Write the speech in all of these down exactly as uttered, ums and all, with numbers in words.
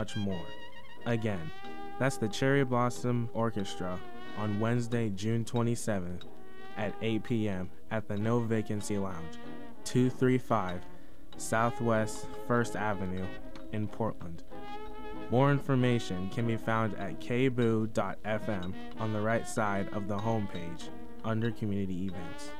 much more. Again, that's the Cherry Blossom Orchestra on Wednesday, June twenty-seventh at eight p.m. at the No Vacancy Lounge, two thirty-five Southwest First Avenue in Portland. More information can be found at k b o o dot f m on the right side of the homepage under Community Events.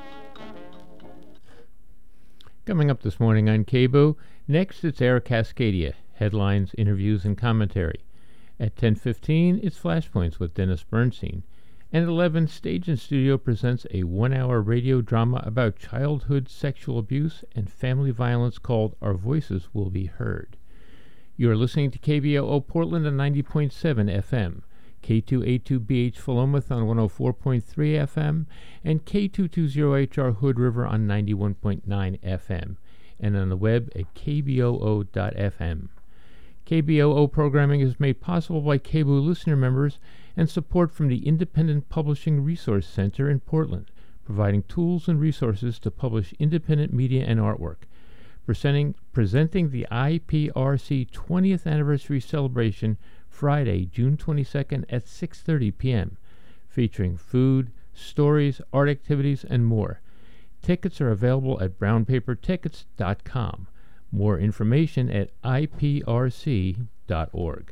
Coming up this morning on K B O O, next it's Air Cascadia, headlines, interviews, and commentary. At ten fifteen, it's Flashpoints with Dennis Bernstein. And at eleven, Stage and Studio presents a one-hour radio drama about childhood sexual abuse and family violence called Our Voices Will Be Heard. You are listening to K B O O Portland on ninety point seven F M, K two eighty-two B H Philomath on one oh four point three F M, and K two twenty H R Hood River on ninety-one point nine F M, and on the web at k b o o dot f m. K B O O programming is made possible by K B O O listener members and support from the Independent Publishing Resource Center in Portland, providing tools and resources to publish independent media and artwork. Presenting, presenting the I P R C twentieth Anniversary Celebration Friday, June twenty-second at six thirty p.m., featuring food, stories, art activities, and more. Tickets are available at brown paper tickets dot com. More information at i p r c dot org.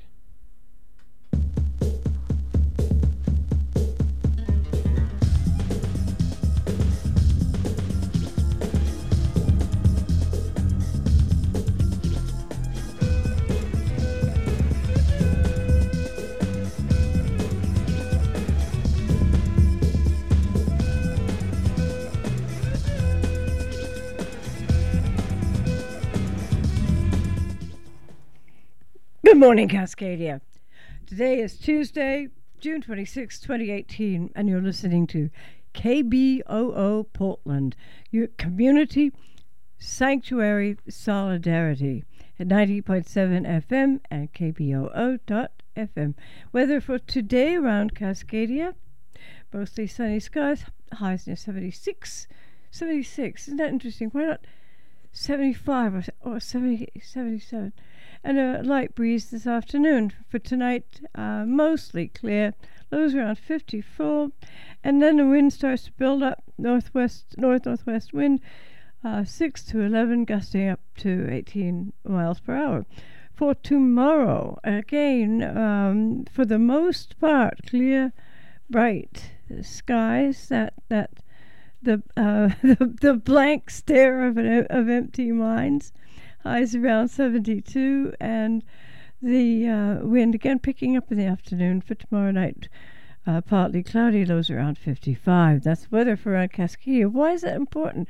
Good morning, Cascadia. Today is Tuesday, June twenty-sixth, twenty eighteen, and you're listening to K B O O Portland, your community sanctuary solidarity at ninety point seven F M and k b o o dot f m. Weather for today around Cascadia, mostly sunny skies, highs near seventy-six. seventy-six, isn't that interesting? Why not seventy-five or, or seventy, seventy-seven? And a light breeze this afternoon. For tonight, uh, mostly clear, lows around fifty-four, and then the wind starts to build up, northwest, north-northwest wind, uh, six to eleven, gusting up to eighteen miles per hour. For tomorrow, again, um, for the most part, clear, bright skies, that, that the, uh, the, the blank stare of, an, of empty minds. Highs around seventy-two, and the uh, wind again picking up in the afternoon. For tomorrow night, uh, partly cloudy, lows around fifty-five. That's weather for around Cascadia. Why is that important?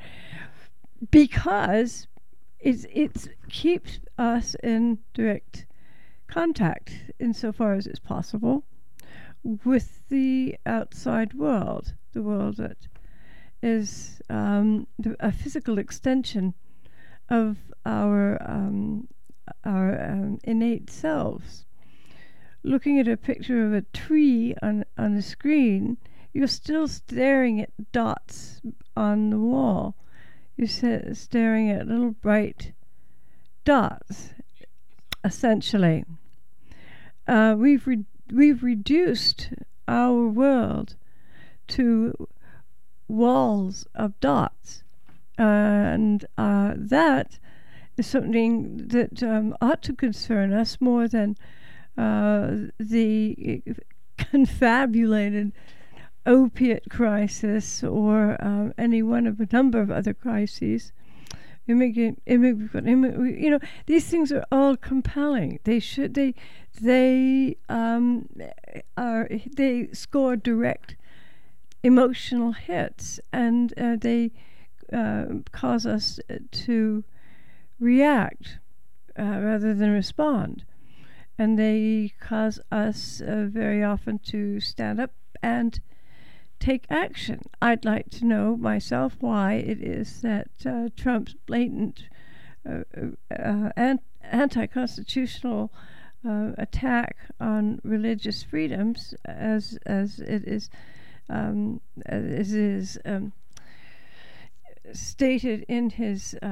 Because it's, it keeps us in direct contact, insofar as it's possible, with the outside world, the world that is um, the, a physical extension of our um, our um, innate selves. Looking at a picture of a tree on on the screen, you're still staring at dots on the wall. You're sa- staring at little bright dots, essentially. Uh, we've re- we've reduced our world to walls of dots. Uh, and uh, that is something that um, ought to concern us more than uh, the confabulated opiate crisis or uh, any one of a number of other crises. Immigrant, immigrant, immigrant, you know, these things are all compelling. They should, they, they um, are, they score direct emotional hits, and uh, they. Uh, cause us to react uh, rather than respond. And they cause us uh, very often to stand up and take action. I'd like to know myself why it is that uh, Trump's blatant uh, uh, ant- anti-constitutional uh, attack on religious freedoms, as as it is, um, as it is um, stated in his uh,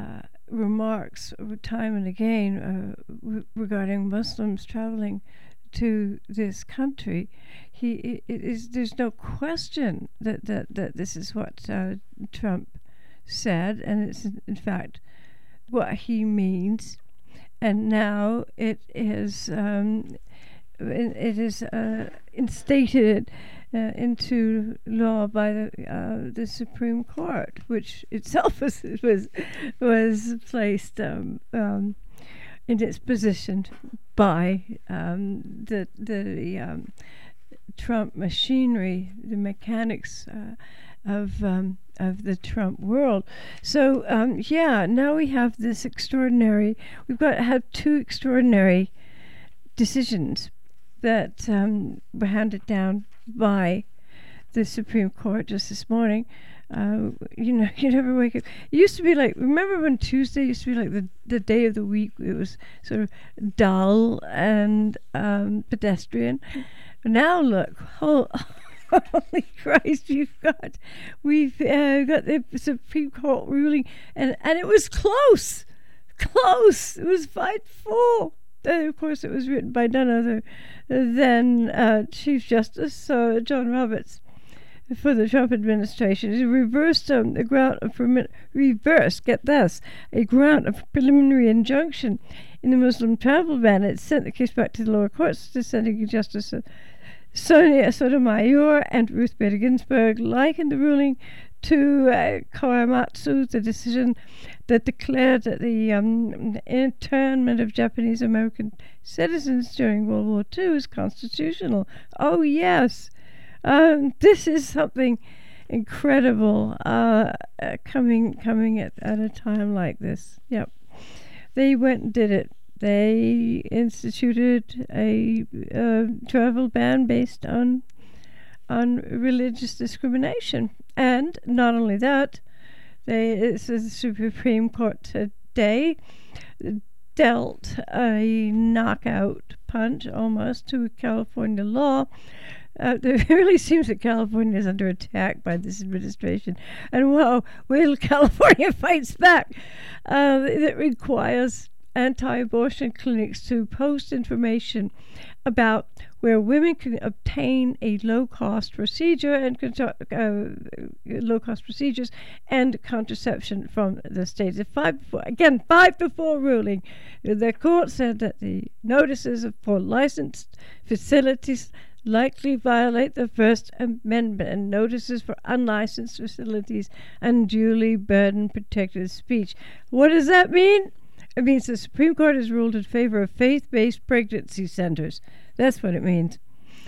remarks time and again uh, re- regarding Muslims traveling to this country, he it is there's no question that that, that this is what uh, Trump said, and it's in fact what he means. And now it is um, it is uh, instated uh, into law by the uh, the Supreme Court, which itself was was was placed um, um, in its position by um, the the um, Trump machinery, the mechanics uh, of um, of the Trump world. So um, yeah, now we have this extraordinary. We've got to have two extraordinary decisions that um, were handed down by the Supreme Court just this morning. Uh, you know, you never wake up. It used to be like, remember when Tuesday used to be like the, the day of the week? It was sort of dull and um, pedestrian. Now look, oh, holy Christ, we've got, we've uh, got the Supreme Court ruling, and, and it was close, close. It was five four. Uh, of course, it was written by none other than uh, Chief Justice uh, John Roberts for the Trump administration. It reversed um, a grant of permi- reversed, get this, a grant of preliminary injunction in the Muslim travel ban. It sent the case back to the lower courts, dissenting Justice uh, Sonia Sotomayor and Ruth Bader Ginsburg likened the ruling to uh, Korematsu, the decision that declared that the um, internment of Japanese American citizens during World War Two is constitutional. Oh yes, um, this is something incredible uh, uh, coming coming at, at a time like this. Yep, they went and did it. They instituted a uh, travel ban based on on religious discrimination. And not only that, they, it's the Supreme Court today dealt a knockout punch almost to California law. Uh, it really seems that California is under attack by this administration. And wow, wait till California fights back. Uh, it requires anti-abortion clinics to post information about where women can obtain a low-cost procedure and uh, low-cost procedures and contraception from the state. The five to four, again, five to four ruling. The court said that the notices for licensed facilities likely violate the First Amendment, and notices for unlicensed facilities unduly burden protected speech. What does that mean? It means the Supreme Court has ruled in favor of faith-based pregnancy centers. That's what it means.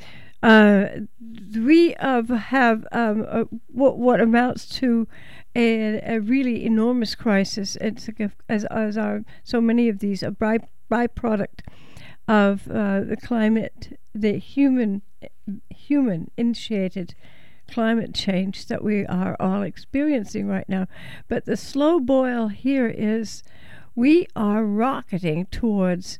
Uh, we uh, have um, uh, what, what amounts to a, a really enormous crisis. It's like a, as, as are so many of these, a by, byproduct of uh, the climate, the human, human-initiated climate change that we are all experiencing right now. But the slow boil here is we are rocketing towards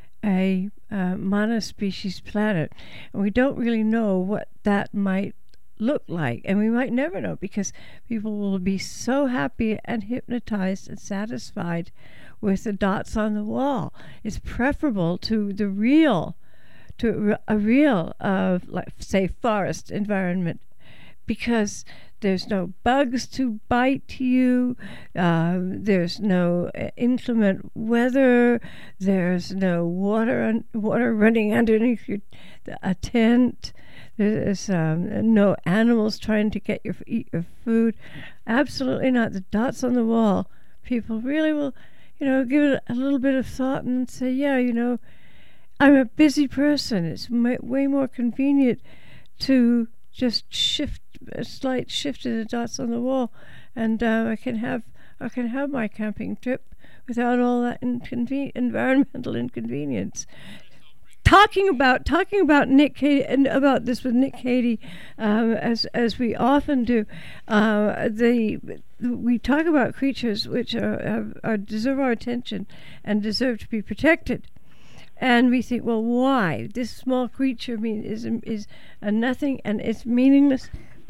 a uh, monospecies planet, and we don't really know what that might look like, and we might never know, because people will be so happy and hypnotized and satisfied with the dots on the wall. It's preferable to the real, to a real, uh, like say, forest environment, because there's no bugs to bite you, uh, there's no uh, inclement weather, there's no water un- water running underneath your, a tent, there's um, no animals trying to get your eat your food. Absolutely not. The dots on the wall, people really will, you know, give it a little bit of thought and say, yeah, you know, I'm a busy person. It's m- way more convenient to just shift a slight shift in the dots on the wall, and uh, I can have I can have my camping trip without all that inconven- environmental inconvenience. Talking about talking about Nick Cady and about this with Nick Cady, um, as as we often do, uh, the we talk about creatures which are, are, are deserve our attention and deserve to be protected. And we think, well, why? This small creature mean, is is a nothing, and it's meaningless.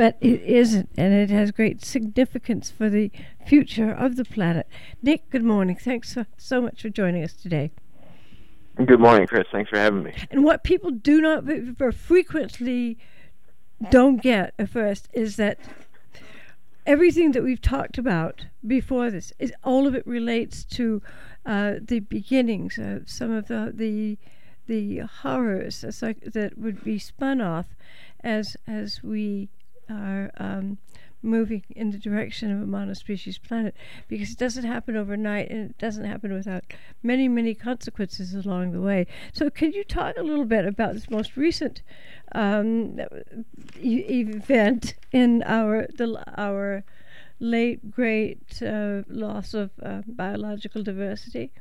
but it isn't, and it has great significance for the future of the planet. Nick, good morning. Thanks so, so much for joining us today. Good morning, Chris. Thanks for having me. And what people do not v- v- frequently don't get at first is that everything that we've talked about before this is all of it relates to uh, the beginnings of some of the the, the horrors like, that would be spun off as as we are um, moving in the direction of a monospecies planet, because it doesn't happen overnight and it doesn't happen without many, many consequences along the way. So can you talk a little bit about this most recent um, e- event in our the our late great uh, loss of uh, biological diversity?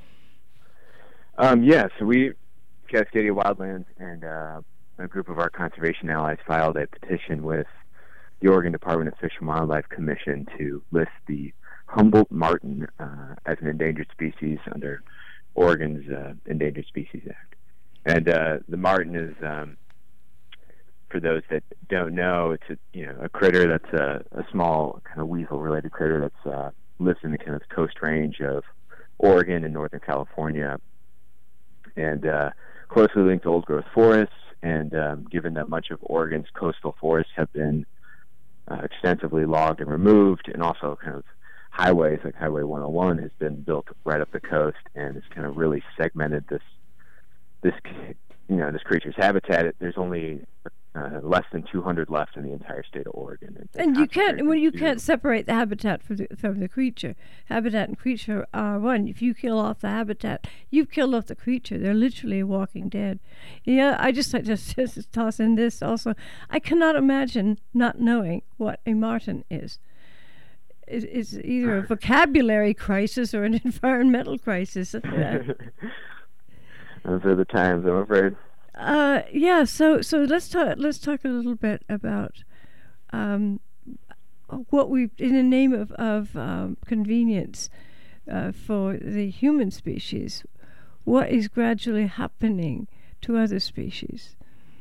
Um, yeah, so we, Cascadia Wildlands, and uh, a group of our conservation allies filed a petition with the Oregon Department of Fish and Wildlife Commission to list the Humboldt martin uh, as an endangered species under Oregon's uh, Endangered Species Act. And uh, the martin is, um, for those that don't know, it's a, you know, a critter that's a, a small kind of weasel-related critter that's uh, lives in the kind of coast range of Oregon and Northern California, and uh, closely linked to old-growth forests. And um, given that much of Oregon's coastal forests have been Uh, extensively logged and removed, and also kind of highways like Highway one oh one has been built right up the coast, and it's kind of really segmented this this you know this creature's habitat. It, there's only uh, less than two hundred left in the entire state of Oregon, and, and you can't when you to, can't separate the habitat from the from the creature. Habitat and creature are one. If you kill off the habitat, you've killed off the creature. They're literally a walking dead. Yeah, I just like to just toss in this also. I cannot imagine not knowing what a martin is. It's, it's either a vocabulary crisis or an environmental crisis. Those are the times, I'm afraid. Uh, yeah, so so let's talk. Let's talk a little bit about um, what we, in the name of of um, convenience uh, for the human species, what is gradually happening to other species.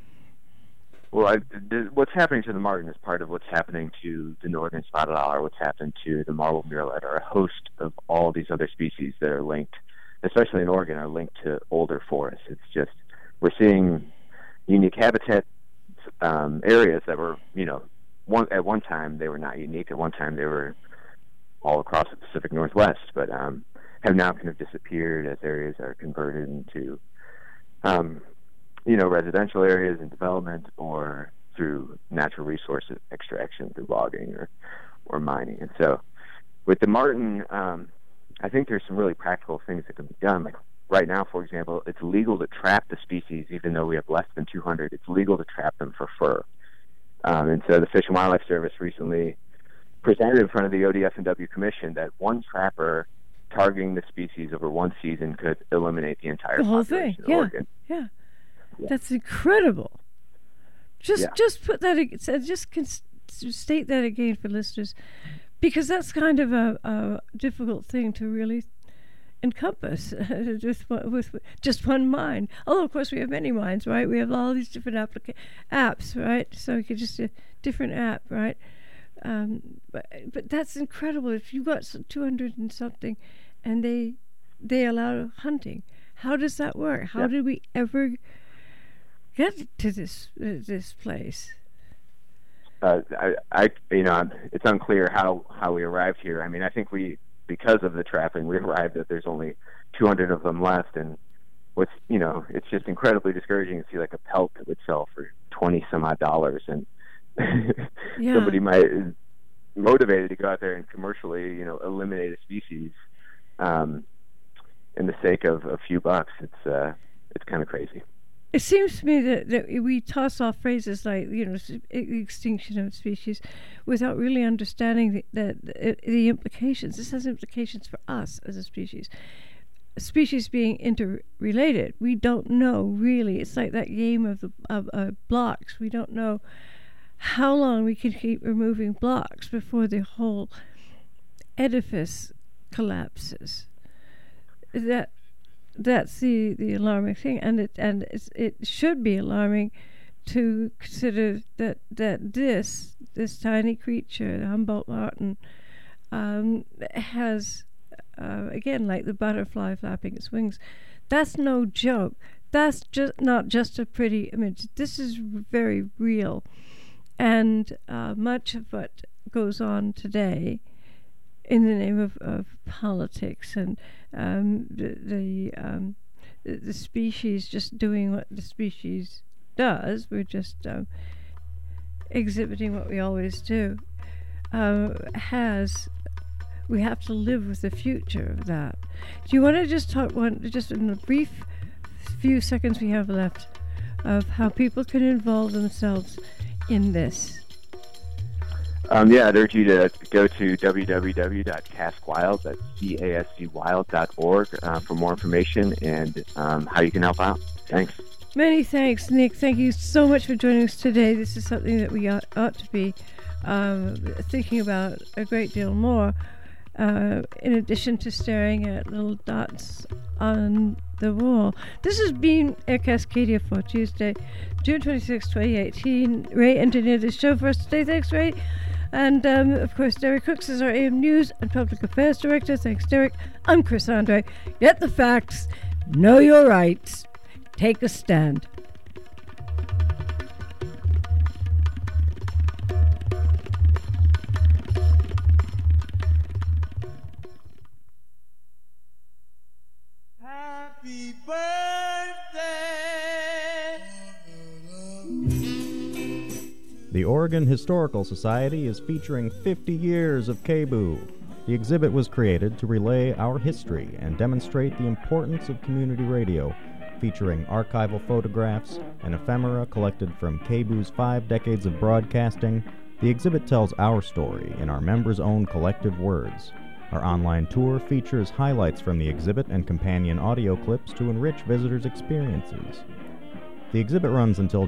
Well, I, th- what's happening to the martin is part of what's happening to the northern spotted owl, what's happened to the marble murrelet, or a host of all these other species that are linked, especially in Oregon, are linked to older forests. It's just, we're seeing unique habitat um, areas that were, you know, one at one time they were not unique. At one time they were all across the Pacific Northwest, but um, have now kind of disappeared as areas are converted into, um, you know, residential areas and development, or through natural resource extraction through logging or, or mining. And so with the martin, um, I think there's some really practical things that can be done. Like right now, for example, it's legal to trap the species, even though we have less than two hundred. It's legal to trap them for fur. Um, and so the Fish and Wildlife Service recently presented in front of the O D F and W Commission that one trapper targeting the species over one season could eliminate the entire The whole population thing, of yeah. Oregon. Yeah. Yeah. That's incredible. Just Yeah. just put that ag- so just cons- state that again for listeners, because that's kind of a, a difficult thing to really encompass with, one- with just one mind. Although of course we have many minds, right? We have all these different applica- apps, right? So you could just a different app, right? Um, but but that's incredible. If you've got two hundred and something, and they they allow hunting, how does that work? How Yeah. did we ever get to this uh, this place? Uh, I, I, you know, it's unclear how, how we arrived here. I mean, I think we, because of the trapping, we arrived that there's only two hundred of them left, and what's, you know, it's just incredibly discouraging to see like a pelt that would sell for twenty some odd dollars, and Yeah. somebody might is motivated to go out there and commercially, you know, eliminate a species, um, in the sake of a few bucks. It's, uh, it's kind of crazy. It seems to me that, that we toss off phrases like, you know, s- e- extinction of species without really understanding the, the, the implications. This has implications for us as a species. Species being interrelated, we don't know really. It's like that game of the of uh, blocks. We don't know how long we can keep removing blocks before the whole edifice collapses. That that's the, the alarming thing, and it and it's, it should be alarming to consider that that this this tiny creature, the Humboldt martin, um, has uh, again, like the butterfly flapping its wings. That's no joke. That's just not just a pretty image. This is very real, and uh, much of what goes on today in the name of, of politics and um, the the, um, the the species just doing what the species does. We're just um, exhibiting what we always do. Uh, has we have to live with the future of that. Do you want to just talk one just in the brief few seconds we have left of how people can involve themselves in this? Um, yeah, I'd urge you to go to w w w dot cascwild, that's C A S C wild dot org, uh, for more information and um, how you can help out. Thanks. Many thanks, Nick. Thank you so much for joining us today. This is something that we ought, ought to be um, thinking about a great deal more, uh, in addition to staring at little dots on the wall. This has been Air Cascadia for Tuesday, June twenty-sixth, twenty eighteen. Ray engineered this show for us today. Thanks, Ray. And, um, of course, Derek Cooks is our A M News and Public Affairs Director. Thanks, Derek. I'm Chris Andre. Get the facts. Know your rights. Take a stand. Happy birthday! The Oregon Historical Society is featuring fifty years of K B O O. The exhibit was created to relay our history and demonstrate the importance of community radio, featuring archival photographs and ephemera collected from K B O O's five decades of broadcasting. The exhibit tells our story in our members' own collective words. Our online tour features highlights from the exhibit and companion audio clips to enrich visitors' experiences. The exhibit runs until